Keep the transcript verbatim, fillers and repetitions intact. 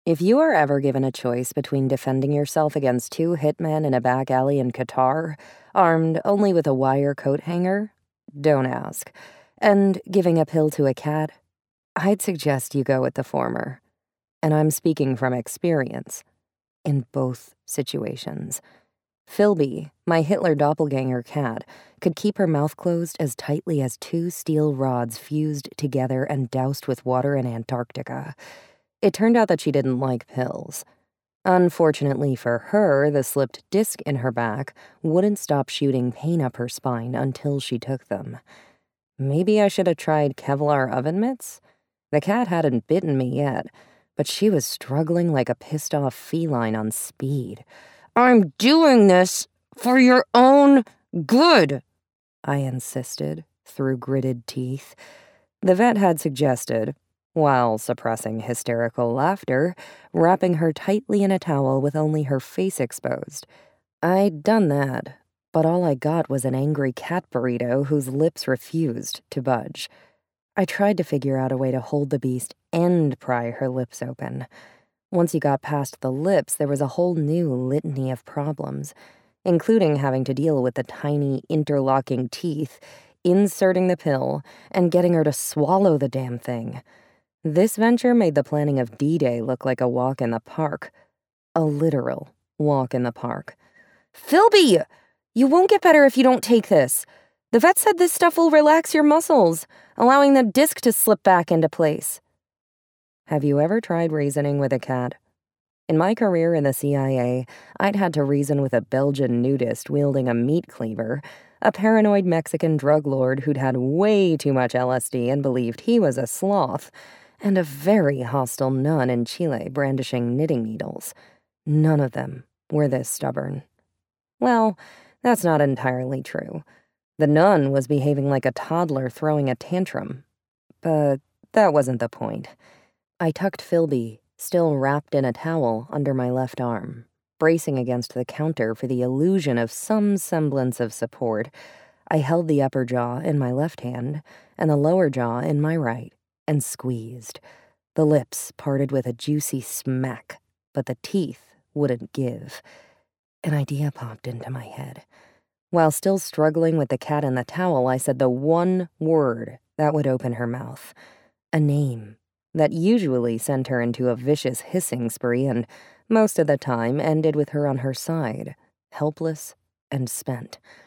If you are ever given a choice between defending yourself against two hitmen in a back alley in Qatar, armed only with a wire coat hanger, don't ask, and giving a pill to a cat, I'd suggest you go with the former. And I'm speaking from experience in both situations. Philby, my Hitler doppelganger cat, could keep her mouth closed as tightly as two steel rods fused together and doused with water in Antarctica. It turned out that she didn't like pills. Unfortunately for her, the slipped disc in her back wouldn't stop shooting pain up her spine until she took them. Maybe I should have tried Kevlar oven mitts? The cat hadn't bitten me yet, but she was struggling like a pissed-off feline on speed. "I'm doing this for your own good," I insisted through gritted teeth. The vet had suggested, while suppressing hysterical laughter, wrapping her tightly in a towel with only her face exposed. I'd done that, but all I got was an angry cat burrito whose lips refused to budge. I tried to figure out a way to hold the beast and pry her lips open. Once you got past the lips, there was a whole new litany of problems, including having to deal with the tiny interlocking teeth, inserting the pill, and getting her to swallow the damn thing. This venture made the planning of D-Day look like a walk in the park. A literal walk in the park. "Philby! You won't get better if you don't take this. The vet said this stuff will relax your muscles, allowing the disc to slip back into place." Have you ever tried reasoning with a cat? In my career in the C I A, I'd had to reason with a Belgian nudist wielding a meat cleaver, a paranoid Mexican drug lord who'd had way too much L S D and believed he was a sloth, and a very hostile nun in Chile brandishing knitting needles. None of them were this stubborn. Well, that's not entirely true. The nun was behaving like a toddler throwing a tantrum. But that wasn't the point. I tucked Philby, still wrapped in a towel, under my left arm, bracing against the counter for the illusion of some semblance of support. I held the upper jaw in my left hand and the lower jaw in my right, and squeezed. The lips parted with a juicy smack, but the teeth wouldn't give. An idea popped into my head. While still struggling with the cat and the towel, I said the one word that would open her mouth. A name that usually sent her into a vicious hissing spree and, most of the time, ended with her on her side, helpless and spent.